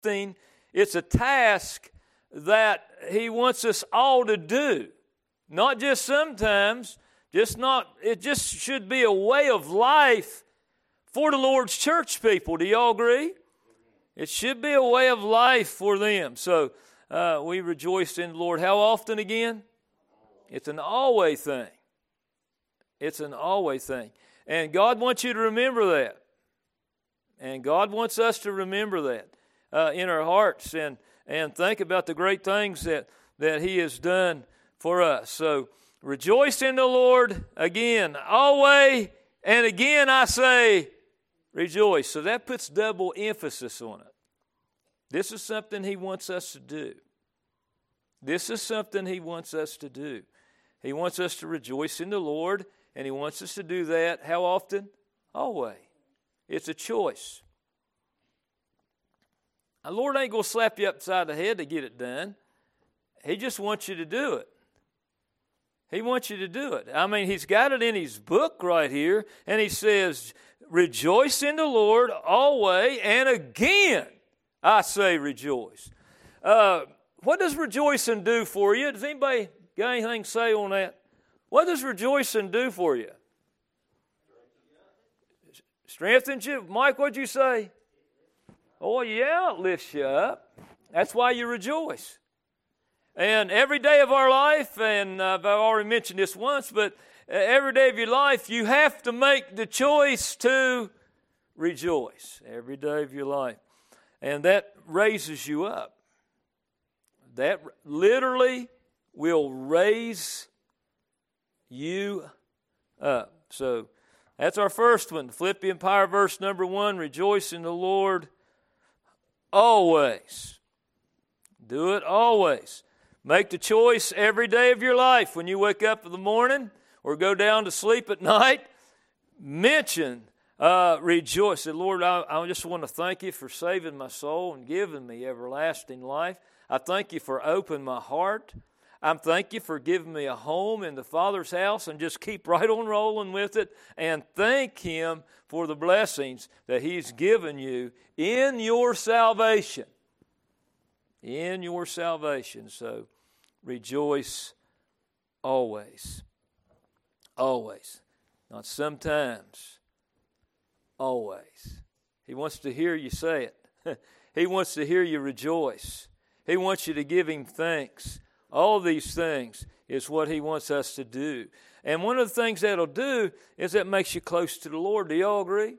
something, it's a task that He wants us all to do. Not just sometimes, it just should be a way of life for the Lord's church people. Do y'all agree? It should be a way of life for them. So we rejoice in the Lord. How often again? It's an always thing. It's an always thing. And God wants you to remember that. And God wants us to remember that in our hearts and think about the great things that He has done for us. So rejoice in the Lord again, always, and again I say rejoice. So that puts double emphasis on it. This is something He wants us to do. This is something He wants us to do. He wants us to rejoice in the Lord, and He wants us to do that. How often? Always. It's a choice. The Lord ain't going to slap you upside the head to get it done. He just wants you to do it. He wants you to do it. I mean, He's got it in His book right here, and He says, rejoice in the Lord always, and again I say rejoice. What does rejoicing do for you? Does anybody got anything to say on that? What does rejoicing do for you? Strengthens you. Mike, what'd you say? Oh, yeah, it lifts you up. That's why you rejoice. And every day of our life, and I've already mentioned this once, but every day of your life, you have to make the choice to rejoice. Every day of your life. And that raises you up. That literally will raise you up. So that's our first one. Philippians Power verse number 1, rejoice in the Lord always. Do it always. Make the choice every day of your life. When you wake up in the morning or go down to sleep at night, mention, rejoice. Say, Lord, I just want to thank You for saving my soul and giving me everlasting life. I thank You for opening my heart. I thank You for giving me a home in the Father's house, and just keep right on rolling with it and thank Him for the blessings that He's given you in your salvation. In your salvation. So rejoice always. Always. Not sometimes. Always. He wants to hear you say it. He wants to hear you rejoice. He wants you to give Him thanks. All these things is what He wants us to do. And one of the things that'll do is that makes you close to the Lord. Do y'all agree?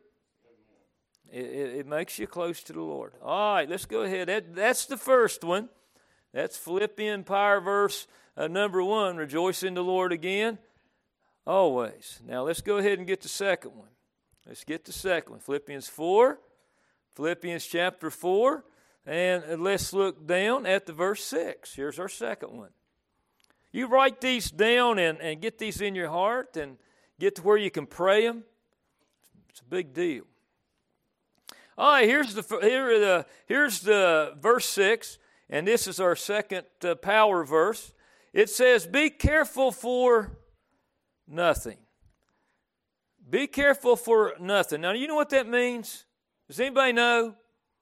It makes you close to the Lord. All right, let's go ahead. That's the first one. That's Philippians Power verse number 1. Rejoice in the Lord again, always. Now let's go ahead and get the second one. Let's get the second one. Philippians 4. Philippians chapter 4. And let's look down at the verse 6. Here's our second one. You write these down and get these in your heart and get to where you can pray them. It's a big deal. All right, here's the verse 6, and this is our second power verse. It says, be careful for nothing. Be careful for nothing. Now, you know what that means? Does anybody know?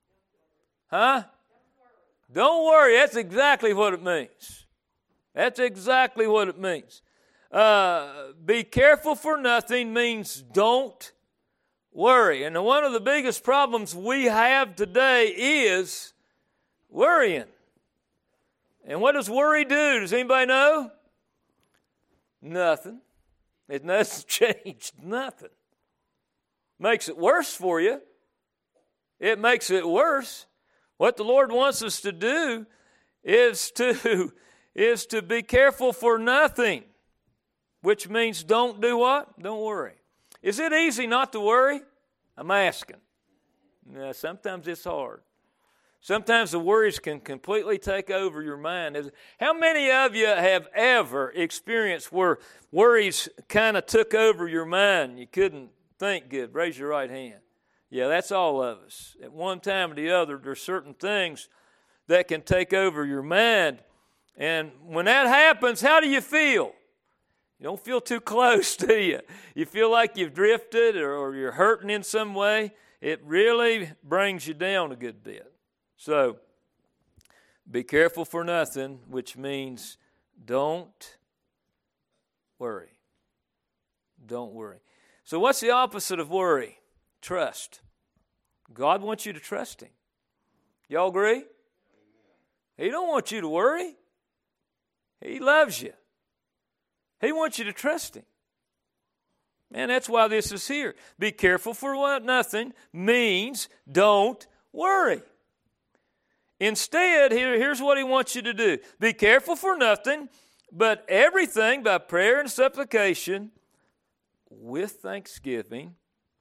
Huh? Don't worry. That's exactly what it means. That's exactly what it means. Be careful for nothing means don't worry. And one of the biggest problems we have today is worrying. And what does worry do? Does anybody know? Nothing. It doesn't change nothing. Makes it worse for you. It makes it worse. What the Lord wants us to do is to be careful for nothing, which means don't do what? Don't worry. Is it easy not to worry? I'm asking. No, sometimes it's hard. Sometimes the worries can completely take over your mind. How many of you have ever experienced where worries kind of took over your mind? You couldn't think good. Raise your right hand. Yeah, that's all of us. At one time or the other, there's certain things that can take over your mind. And when that happens, how do you feel? You don't feel too close, do you? You feel like you've drifted or you're hurting in some way. It really brings you down a good bit. So, be careful for nothing, which means don't worry. Don't worry. So what's the opposite of worry? Trust. God wants you to trust Him. Y'all agree? He don't want you to worry. He loves you. He wants you to trust Him. And that's why this is here. Be careful for what nothing means don't worry. Instead, here's what He wants you to do. Be careful for nothing, but everything by prayer and supplication with thanksgiving,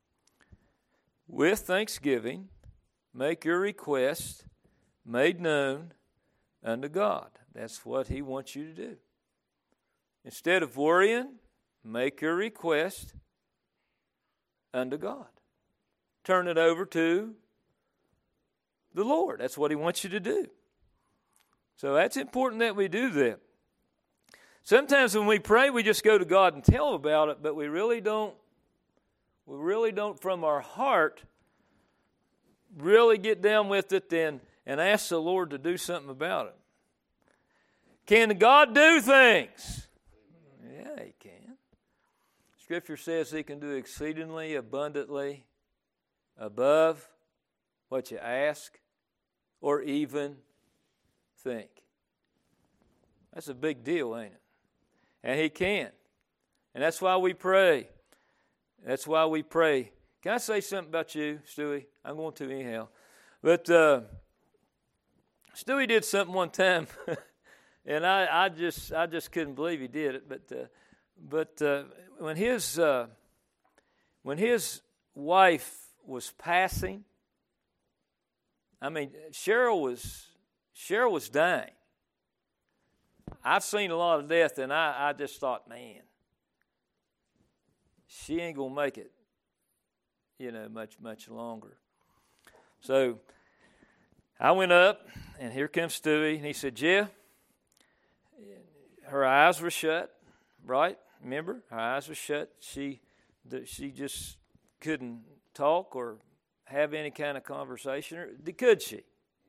make your request made known unto God. That's what He wants you to do. Instead of worrying, make your request unto God. Turn it over to the Lord. That's what He wants you to do. So that's important that we do that. Sometimes when we pray, we just go to God and tell Him about it, but we really don't from our heart really get down with it and ask the Lord to do something about it. Can God do things? Yeah, He can. Scripture says He can do exceedingly abundantly above what you ask or even think. That's a big deal, ain't it? And He can. And that's why we pray. That's why we pray. Can I say something about you, Stewie? I'm going to anyhow. But Stewie did something one time, and I just couldn't believe he did it. But when his wife was passing, I mean, Cheryl was dying. I've seen a lot of death, and I just thought, man, she ain't gonna make it, much longer. So I went up, and here comes Stewie, and he said, Jeff, her eyes were shut, right? Remember, her eyes were shut. She just couldn't talk or have any kind of conversation, or could she?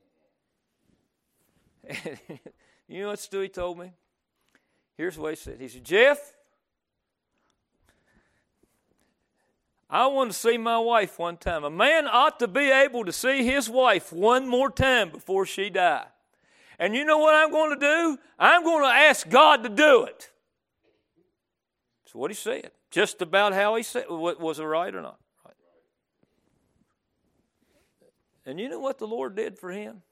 You know what Stewie told me? Here's what he said. He said, Jeff, I want to see my wife one time. A man ought to be able to see his wife one more time before she dies. And you know what I'm going to do? I'm going to ask God to do it. That's what he said. Just about how he said. Was it right or not? Right. And you know what the Lord did for him?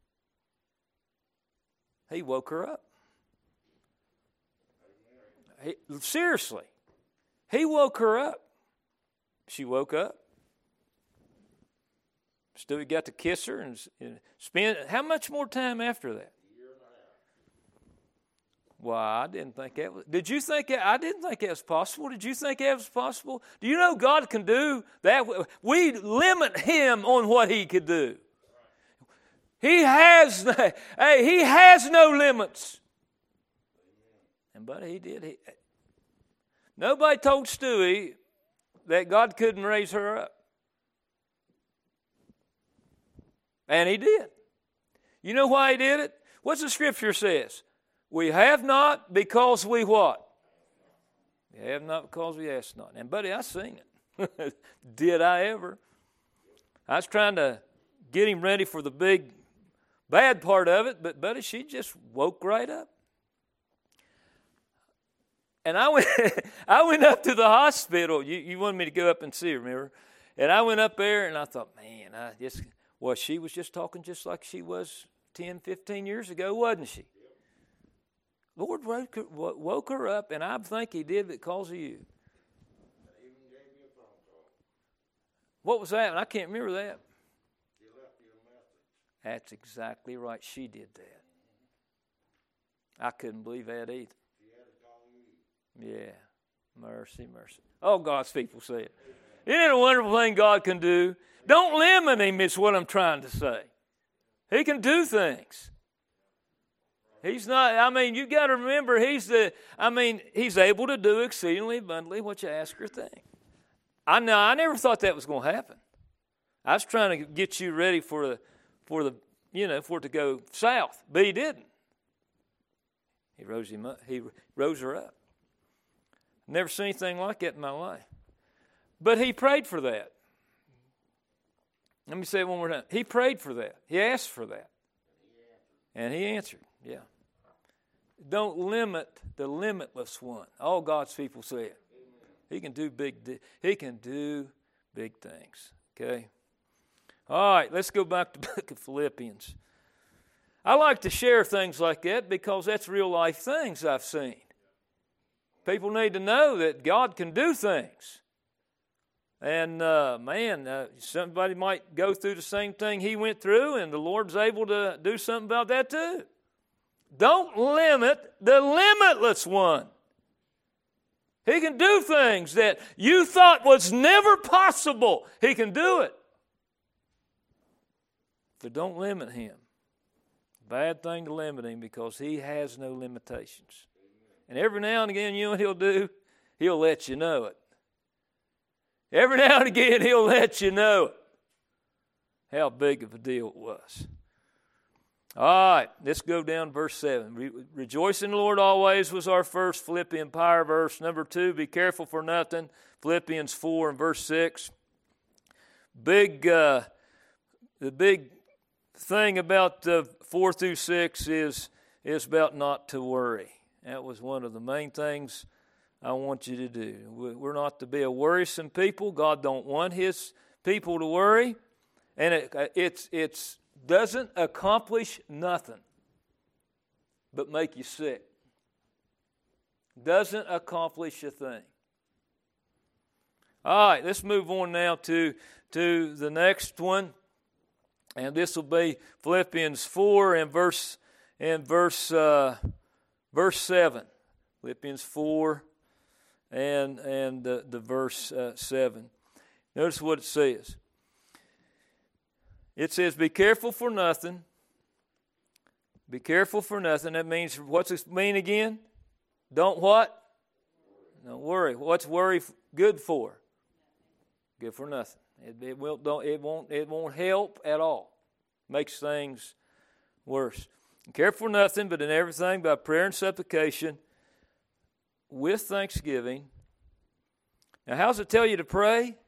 He woke her up. Seriously. He woke her up. She woke up. Stewie got to kiss her and spend how much more time after that? A year and a half. Well, I didn't think that was. Did you think that? I didn't think that was possible. Did you think that was possible? Do you know God can do that? We limit Him on what He could do. He has no limits. And but He did. Nobody told Stewie that God couldn't raise her up. And He did. You know why He did it? What's the Scripture says? We have not because we what? We have not because we ask not. And buddy, I seen it. Did I ever? I was trying to get him ready for the big bad part of it, but buddy, she just woke right up. And I went up to the hospital. You wanted me to go up and see her, remember? And I went up there and I thought, man, she was just talking just like she was 10, 15 years ago, wasn't she? Lord woke her up, and I think He did because of you. Even gave me a phone call. What was that? I can't remember that. She left you a message. That's exactly right. She did that. I couldn't believe that either. She had to call you. Yeah. Mercy, mercy. Oh, God's people say it. Isn't it a wonderful thing God can do? Don't limit Him is what I'm trying to say. He can do things. He's not, you got to remember, He's able to do exceedingly abundantly what you ask or think. I never thought that was going to happen. I was trying to get you ready for the for it to go south. But he didn't. He rose him up. He rose her up. Never seen anything like that in my life. But he prayed for that. Let me say it one more time. He prayed for that. He asked for that. And he answered. Yeah. Don't limit the limitless one. All God's people say it. He can do big things. Okay? All right, let's go back to the book of Philippians. I like to share things like that because that's real life things I've seen. People need to know that God can do things. And somebody might go through the same thing he went through, and the Lord's able to do something about that too. Don't limit the limitless one. He can do things that you thought was never possible. He can do it. But don't limit him. Bad thing to limit him because he has no limitations. And every now and again, you know what he'll do? He'll let you know it. Every now and again, he'll let you know how big of a deal it was. All right, let's go down to verse 7. Rejoice in the Lord always was our first Philippian power verse. Number 2, be careful for nothing. Philippians 4 and verse 6. The big thing about 4 through 6 is about not to worry. That was one of the main things I want you to do. We're not to be a worrisome people. God don't want His people to worry. And it doesn't accomplish nothing but make you sick. Doesn't accomplish a thing. All right, let's move on now to the next one. And this will be Philippians 4 and verse 7. Philippians 4 and the verse 7. Notice what it says. It says, be careful for nothing. Be careful for nothing. That means, what's it mean again? Don't what? Don't worry. What's worry good for? Good for nothing. It won't help at all. Makes things worse. Care for nothing, but in everything by prayer and supplication with thanksgiving. Now, how does it tell you to pray?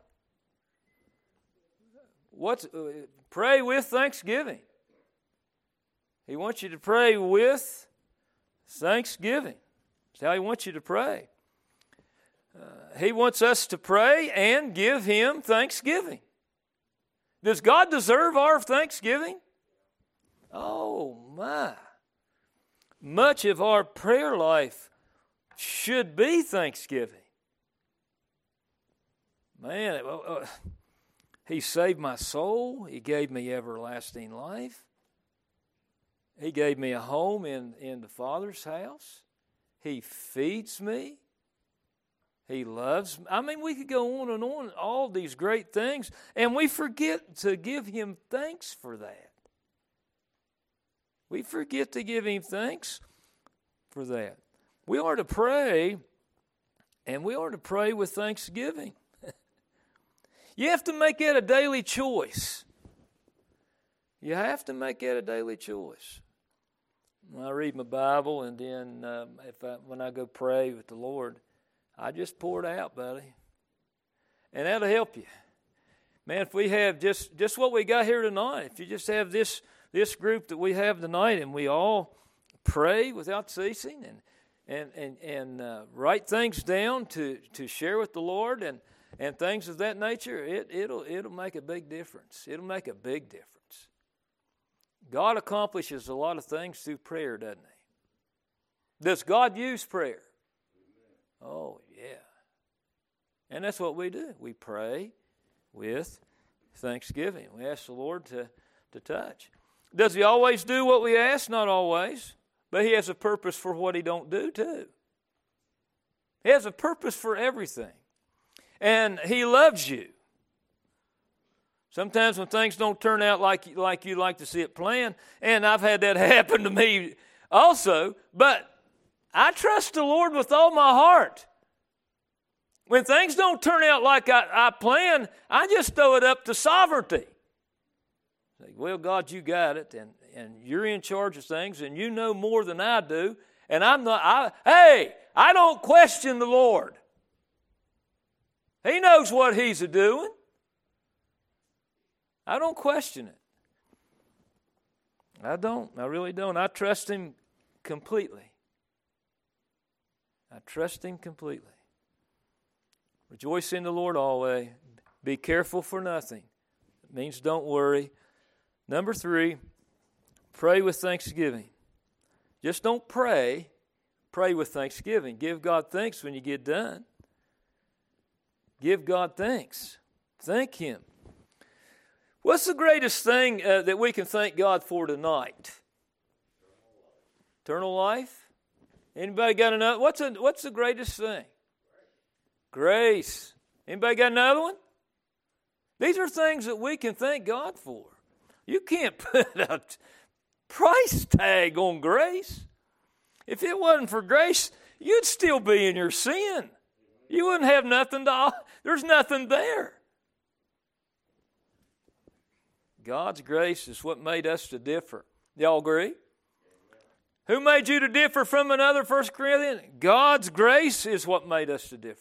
Pray with thanksgiving. He wants you to pray with thanksgiving. That's how He wants you to pray. He wants us to pray and give Him thanksgiving. Does God deserve our thanksgiving? Oh, my. Much of our prayer life should be thanksgiving. Man, He saved my soul. He gave me everlasting life. He gave me a home in the Father's house. He feeds me. He loves me. I mean, we could go on and on, all these great things, and we forget to give Him thanks for that. We forget to give Him thanks for that. We are to pray, and we are to pray with thanksgiving. You have to make that a daily choice. You have to make that a daily choice. I read my Bible, and then when I go pray with the Lord, I just pour it out, buddy. And that'll help you. Man, if we have just what we got here tonight, if you just have this group that we have tonight, and we all pray without ceasing and write things down to share with the Lord and things of that nature, it'll make a big difference. It'll make a big difference. God accomplishes a lot of things through prayer, doesn't He? Does God use prayer? Oh, yeah. And that's what we do. We pray with thanksgiving. We ask the Lord to touch. Does He always do what we ask? Not always. But He has a purpose for what He don't do, too. He has a purpose for everything. And He loves you. Sometimes when things don't turn out like you like to see it planned, and I've had that happen to me also, but I trust the Lord with all my heart. When things don't turn out like I plan, I just throw it up to sovereignty. Say, well, God, you got it, and you're in charge of things, and you know more than I do, and I don't question the Lord. He knows what He's doing. I don't question it. I don't. I really don't. I trust Him completely. I trust Him completely. Rejoice in the Lord always. Be careful for nothing. It means don't worry. Number 3, pray with thanksgiving. Just don't pray. Pray with thanksgiving. Give God thanks when you get done. Give God thanks. Thank Him. What's the greatest thing that we can thank God for tonight? Eternal life? Anybody got another? What's the greatest thing? Grace. Anybody got another one? These are things that we can thank God for. You can't put a price tag on grace. If it wasn't for grace, you'd still be in your sin. You wouldn't have nothing there's nothing there. God's grace is what made us to differ. Y'all agree? Who made you to differ from another, 1 Corinthians? God's grace is what made us to differ.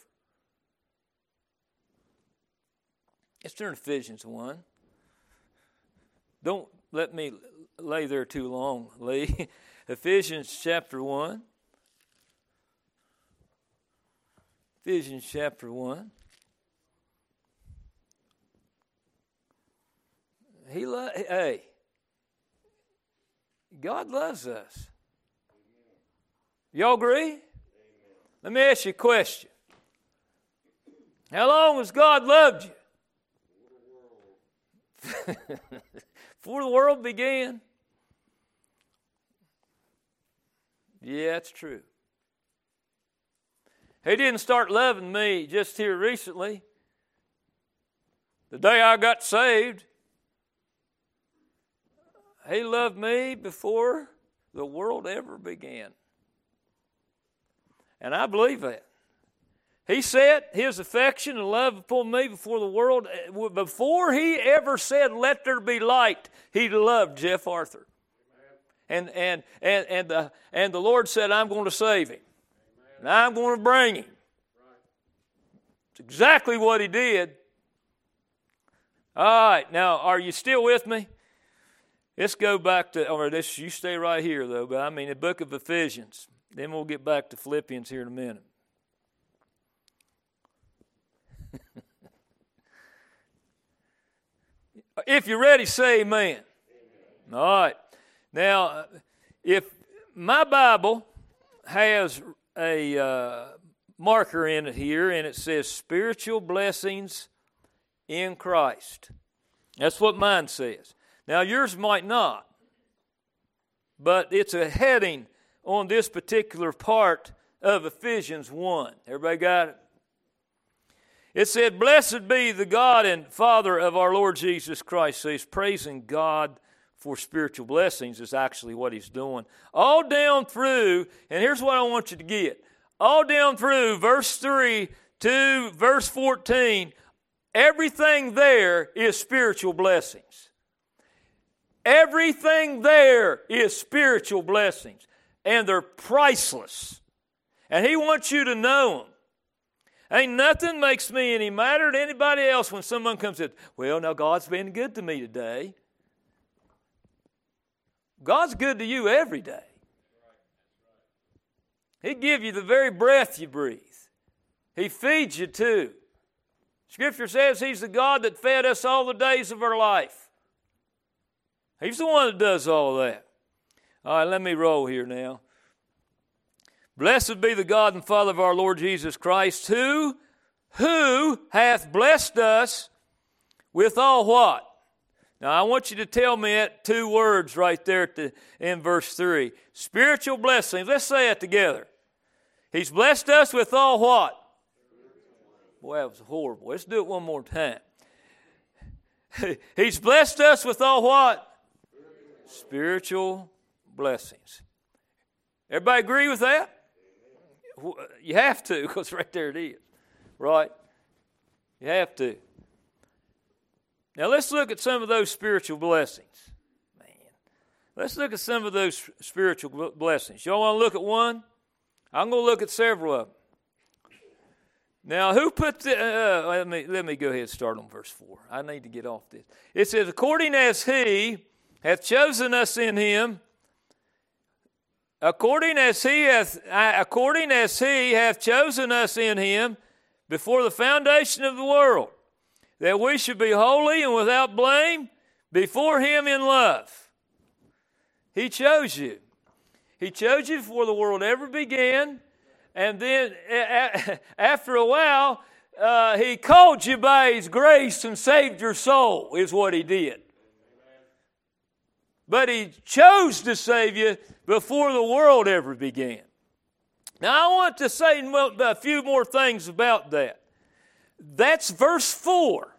Let's turn to Ephesians 1. Don't let me lay there too long, Lee. Ephesians chapter 1. Ephesians chapter 1. God loves us. Y'all agree? Amen. Let me ask you a question. How long has God loved you? Before the world began. Yeah, that's true. He didn't start loving me just here recently. The day I got saved, He loved me before the world ever began. And I believe that. He set His affection and love upon me before the world. Before He ever said, "Let there be light," He loved Jeff Arthur. And the Lord said, "I'm going to save him. And I'm going to bring him." It's exactly what He did. All right, now, are you still with me? Let's go back to, you stay right here, though, but the book of Ephesians. Then we'll get back to Philippians here in a minute. If you're ready, say amen. All right. Now, if my Bible has a marker in it here, and it says spiritual blessings in Christ. That's what mine says. Now, yours might not, but it's a heading on this particular part of Ephesians 1. Everybody got it? It said, "Blessed be the God and Father of our Lord Jesus Christ." So he's praising God for spiritual blessings is actually what he's doing. All down through, and here's what I want you to get. All down through verse 3 to verse 14, everything there is spiritual blessings. Everything there is spiritual blessings. And they're priceless. And He wants you to know them. Ain't nothing makes me any madder than anybody else when someone comes in, "Well, now God's been good to me today." God's good to you every day. He gives you the very breath you breathe. He feeds you too. Scripture says He's the God that fed us all the days of our life. He's the one that does all that. All right, let me roll here now. "Blessed be the God and Father of our Lord Jesus Christ, who hath blessed us with all" what? Now, I want you to tell me that 2 words right there in verse 3. Spiritual blessings. Let's say it together. He's blessed us with all what? Boy, that was horrible. Let's do it one more time. He's blessed us with all what? Spiritual blessings. Everybody agree with that? You have to, because right there it is. Right? You have to. Now let's look at some of those spiritual blessings. Man, let's look at some of those spiritual blessings. Y'all want to look at one? I'm going to look at several of them. Now, who put the... let me go ahead and start on verse 4. I need to get off this. It says, according as he hath chosen us in him, according as he hath chosen us in him before the foundation of the world, that we should be holy and without blame before him in love. He chose you. He chose you before the world ever began. And then after a while, he called you by his grace and saved your soul, is what he did. But he chose to save you before the world ever began. Now I want to say a few more things about that. That's verse 4.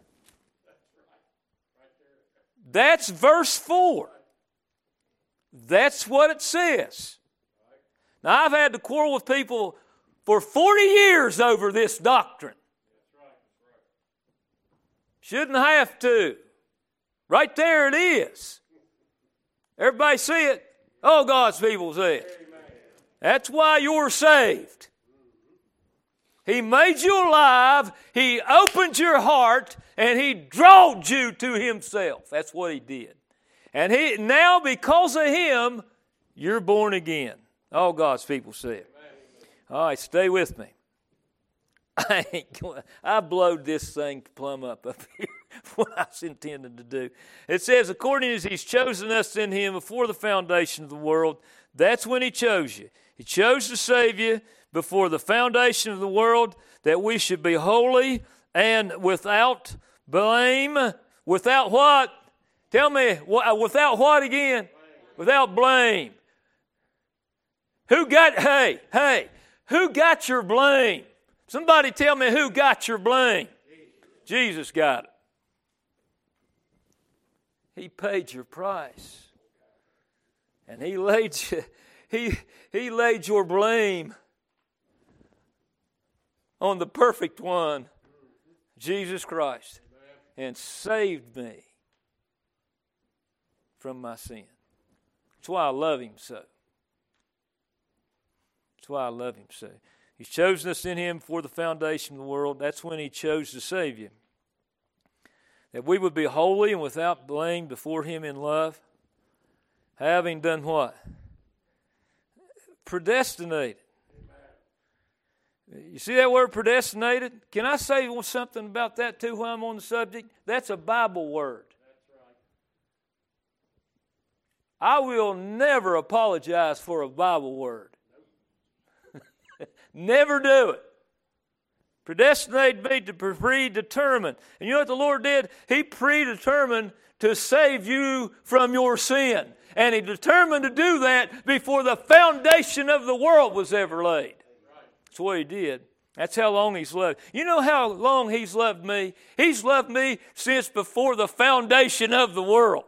That's verse 4. That's what it says. Now I've had to quarrel with people for 40 years over this doctrine. Shouldn't have to. Right there it is. Everybody see it? Oh, God's people see it. That's why you're saved. He made you alive. He opened your heart and He drawed you to Himself. That's what He did. And now because of Him, you're born again. All God's people see it. All right, stay with me. I blowed this thing plumb up here. What I was intending to do. It says, according as He's chosen us in Him before the foundation of the world, that's when He chose you. He chose to save you before the foundation of the world, that we should be holy and without blame. Without what? Tell me, without what again? Without blame. Who got your blame? Somebody tell me who got your blame. Jesus got it. He paid your price. And He laid your blame on the perfect one, Jesus Christ, and saved me from my sin. That's why I love Him so. That's why I love Him so. He's chosen us in Him before the foundation of the world. That's when He chose to save you. That we would be holy and without blame before Him in love. Having done what? Predestinated. You see that word predestinated? Can I say something about that too while I'm on the subject? That's a Bible word. I will never apologize for a Bible word. Never do it. Predestinated be to predetermined. And you know what the Lord did? He predetermined to save you from your sin. And He determined to do that before the foundation of the world was ever laid. That's what He did. That's how long He's loved. You know how long He's loved me? He's loved me since before the foundation of the world.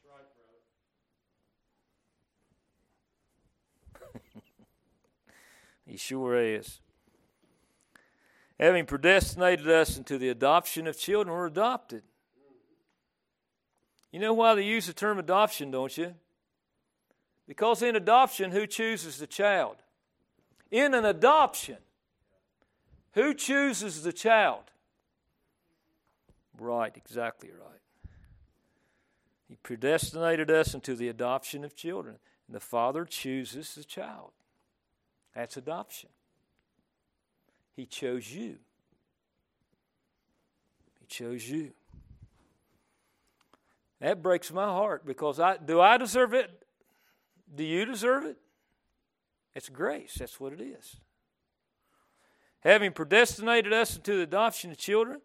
He sure is. Having predestinated us into the adoption of children, we're adopted. You know why they use the term adoption, don't you? Because in adoption, who chooses the child? In an adoption, who chooses the child? Right, exactly right. He predestinated us into the adoption of children. And the Father chooses the child. That's adoption. He chose you. He chose you. That breaks my heart because do I deserve it? Do you deserve it? It's grace. That's what it is. Having predestinated us into the adoption of children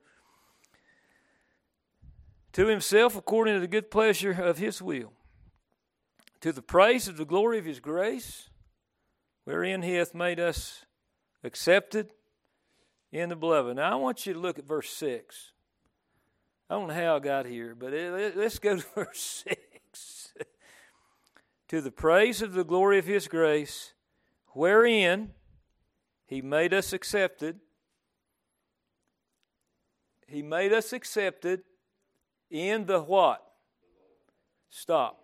to Himself according to the good pleasure of His will, to the praise of the glory of His grace, wherein He hath made us accepted in the beloved. Now I want you to look at verse 6. I don't know how I got here, but let's go to verse 6. To the praise of the glory of His grace, wherein He made us accepted. He made us accepted In the what? Stop.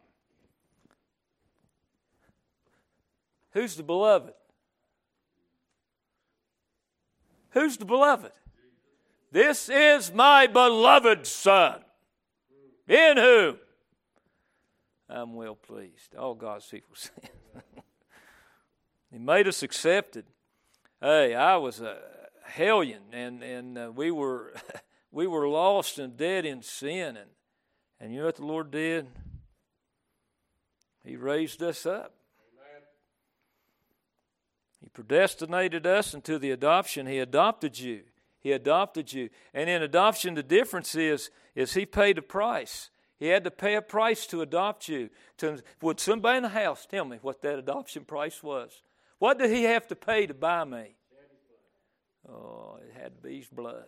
Who's the beloved? Who's the beloved? This is my beloved Son, in whom I'm well pleased. All God's people say. He made us accepted. Hey, I was a hellion, and we were we were lost and dead in sin, and you know what the Lord did? He raised us up. Amen. He predestinated us into the adoption. He adopted you. He adopted you. And in adoption, the difference is He paid a price. He had to pay a price to adopt you. Would somebody in the house tell me what that adoption price was? What did He have to pay to buy me? Oh, it had to be His blood.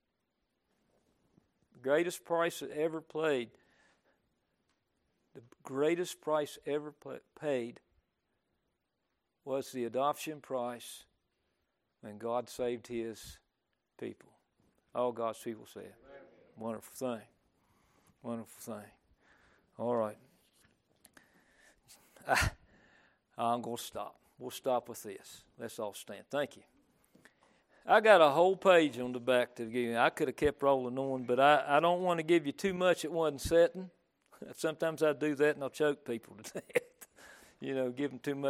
The greatest price that ever paid. The greatest price ever paid was the adoption price when God saved His people. All God's people say it. Wonderful thing. Wonderful thing. All right. I'm going to stop. We'll stop with this. Let's all stand. Thank you. I got a whole page on the back to give you. I could have kept rolling on, but I don't want to give you too much that wasn't setting. Sometimes I do that and I'll choke people to death. Give them too much.